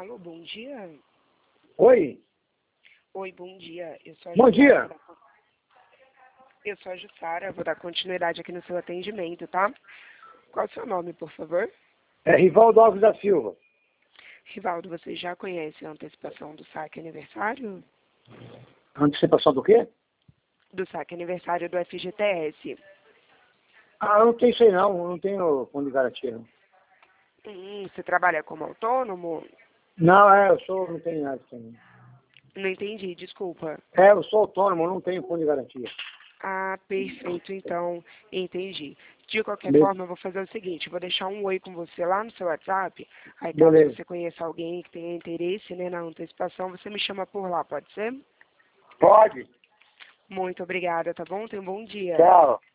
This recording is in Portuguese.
Alô, bom dia. Oi? Oi, bom dia. Eu sou a Bom Jussara, dia. Eu sou a Jussara, vou dar continuidade aqui no seu atendimento, tá? Qual é o seu nome, por favor? É Rivaldo Alves da Silva. Rivaldo, você já conhece a antecipação do saque aniversário? Antecipação do quê? Do saque aniversário do FGTS. Ah, eu não tenho isso aí não. Eu não tenho fundo de garantia não. Você trabalha como autônomo? Não, não tenho nada disso aí não. Não entendi, desculpa. Eu sou autônomo, eu não tenho fundo de garantia. Ah, perfeito, então, entendi. De qualquer Be- forma, eu vou fazer o seguinte, eu vou deixar um oi com você lá no seu WhatsApp, aí caso Beleza. você conheça alguém que tenha interesse, né, na antecipação, você me chama por lá, pode ser? Pode. Muito obrigada, tá bom? Tenha um bom dia. Tchau.